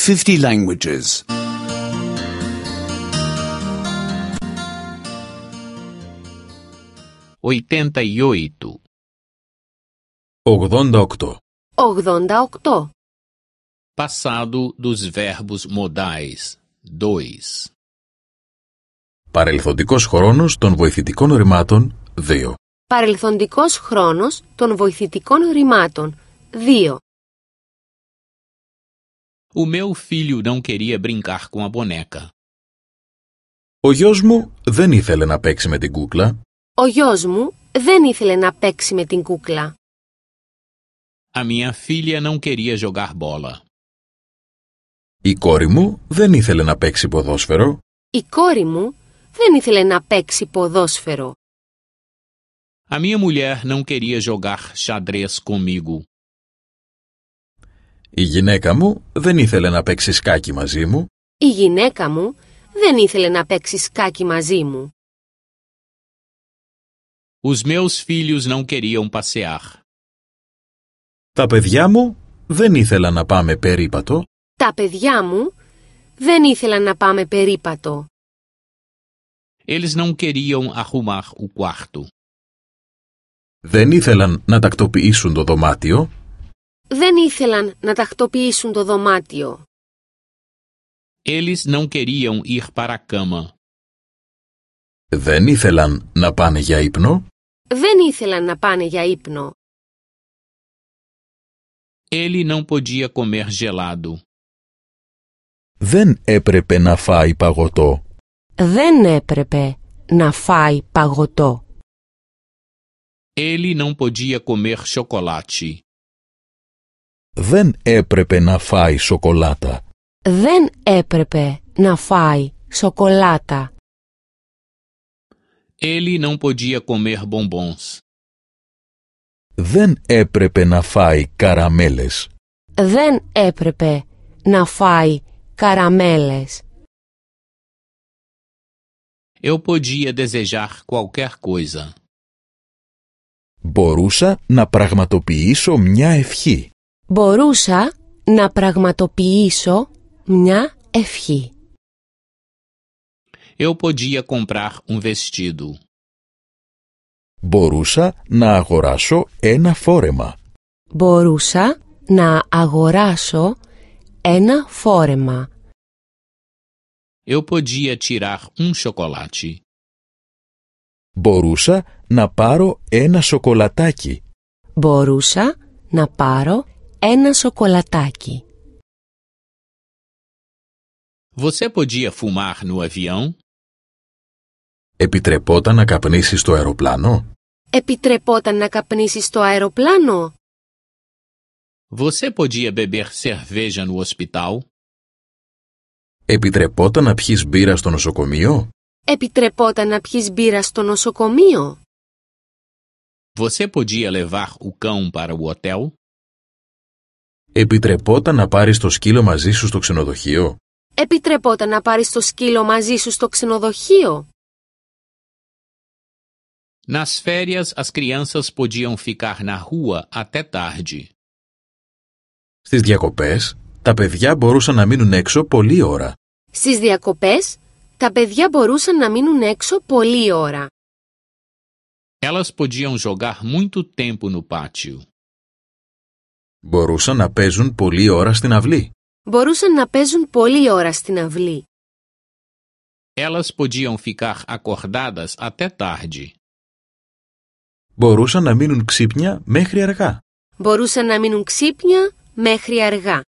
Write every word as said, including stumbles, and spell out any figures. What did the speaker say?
fifty languages. oitenta e oito. ογδόντα οκτώ. ογδόντα οκτώ. Passado dos verbos modais. dois. Παρελθοντικός χρόνος των βοηθητικών ρημάτων δύο. Παρελθοντικός χρόνος των βοηθητικών ρημάτων δύο. O meu filho não queria brincar com a boneca. Ο γιος μου δεν ήθελε να παίξει με την κούκλα. Ο γιος μου δεν ήθελε να παίξει με την κούκλα. A minha filha não queria jogar bola. Η κόρη μου δεν ήθελε να παίξει ποδόσφαιρο. Η κόρη μου δεν ήθελε να παίξει ποδόσφαιρο. A minha mulher não queria jogar xadrez comigo. Η γυναίκα μου δεν ήθελε να παίξει σκάκι μαζί μου. Η γυναίκα μου δεν ήθελε να παίξει σκάκι μαζί μου. Os meus filhos não queriam passear. Τα παιδιά μου δεν ήθελαν να πάμε περίπατο. Τα παιδιά μου δεν ήθελαν να πάμε περίπατο. Eles não queriam arrumar o quarto. Δεν ήθελαν να τακτοποιήσουν το δωμάτιο. Δεν ήθελαν να τακτοποιήσουν το δωμάτιο. Eles não queriam ir para a cama. Δεν ήθελαν να πάνε για ύπνο. Δεν ήθελαν να πάνε για ύπνο. Ele não podia comer gelado. Δεν έπρεπε να φάει παγωτό. Δεν έπρεπε να φάει παγωτό. Ele não podia comer chocolate. Δεν έπρεπε να φάει σοκολάτα. Δεν έπρεπε να φάει σοκολάτα. Ele não podia comer bombons. Δεν έπρεπε να φάει καραμέλες. Δεν έπρεπε να φάει καραμέλες. Eu podia desejar qualquer coisa. Μπορούσα να πραγματοποιήσω μια ευχή. Μπορούσα να πραγματοποιήσω μια ευχή. Eu podia comprar um vestido. Μπορούσα να αγοράσω ένα φόρεμα. Μπορούσα να αγοράσω ένα φόρεμα. Eu podia tirar um chocolate. Μπορούσα να πάρω ένα σοκολατάκι. Μπορούσα να πάρω ένα σοκολατάκι. Você podia fumar no avião? Επιτρεπόταν να καπνίσεις στο αεροπλάνο. Επιτρεπόταν να καπνίσεις στο αεροπλάνο. Você podia beber cerveja no hospital? Επιτρεπόταν να πιεις μπύρα στο νοσοκομείο. Επιτρεπόταν να πιεις μπύρα στο νοσοκομείο. Você podia levar o cão para o hotel? Επιτρεπόταν να πάρεις το σκύλο μαζί σου στο ξενοδοχείο. Επιτρεπόταν να πάρεις το σκύλο μαζί σου στο ξενοδοχείο. Nas férias, as crianças podiam ficar na rua até tarde. Στις διακοπές, τα παιδιά μπορούσαν να μείνουν έξω πολλή ώρα. Στις διακοπές, τα παιδιά μπορούσαν να μείνουν έξω πολλή ώρα. Elas podiam jogar muito tempo no pátio. Μπορούσαν να παίζουν πολλή ώρα στην αυλή. Μπορούσαν να παίζουν πολλή ώρα στην αυλή. Elas podiam ficar acordadas até tarde. Μπορούσαν να μείνουν ξύπνια μέχρι αργά. Μπορούσαν να μείνουν ξύπνια μέχρι αργά.